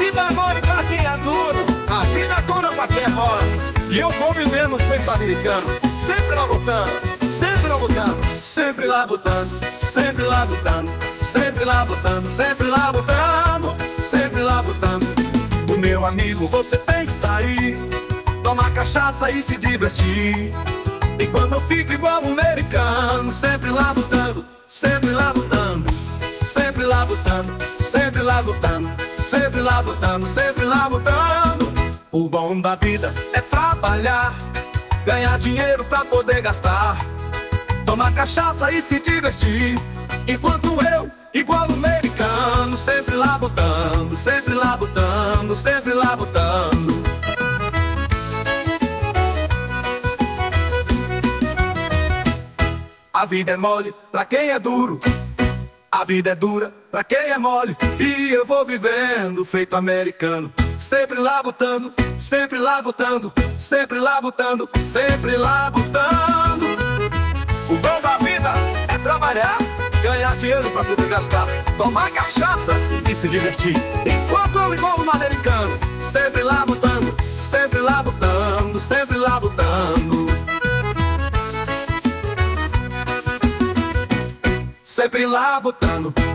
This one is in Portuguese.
vida é mole pra quem é duro, a vida é dura pra quem é mole. E eu vou vivendo feito americano, sempre lá lutando, sempre lá lutando, sempre lá lutando, sempre lá lutando, sempre lá lutando, sempre lá lutando, sempre lá lutando. O meu amigo, você tem que sair, tomar cachaça e se divertir. Enquanto eu fico igual um americano, sempre lá lutando, sempre lá lutando, sempre lá lutando, sempre lá lutando, sempre lá lutando, sempre lá lutando. O bom da vida é trabalhar, ganhar dinheiro pra poder gastar, tomar cachaça e se divertir. Enquanto eu, igual um americano, sempre lá lutando, sempre lá lutando, sempre lá lutando. A vida é mole pra quem é duro, a vida é dura pra quem é mole. E eu vou vivendo feito americano, sempre lá lutando, sempre lá lutando, sempre lá lutando, sempre lá lutando. O bom da vida é trabalhar, ganhar dinheiro pra poder gastar, tomar cachaça e se divertir. Enquanto eu igual um americano, sempre lá lutando, sempre lá lutando, sempre lá lutando, sempre lá lutando.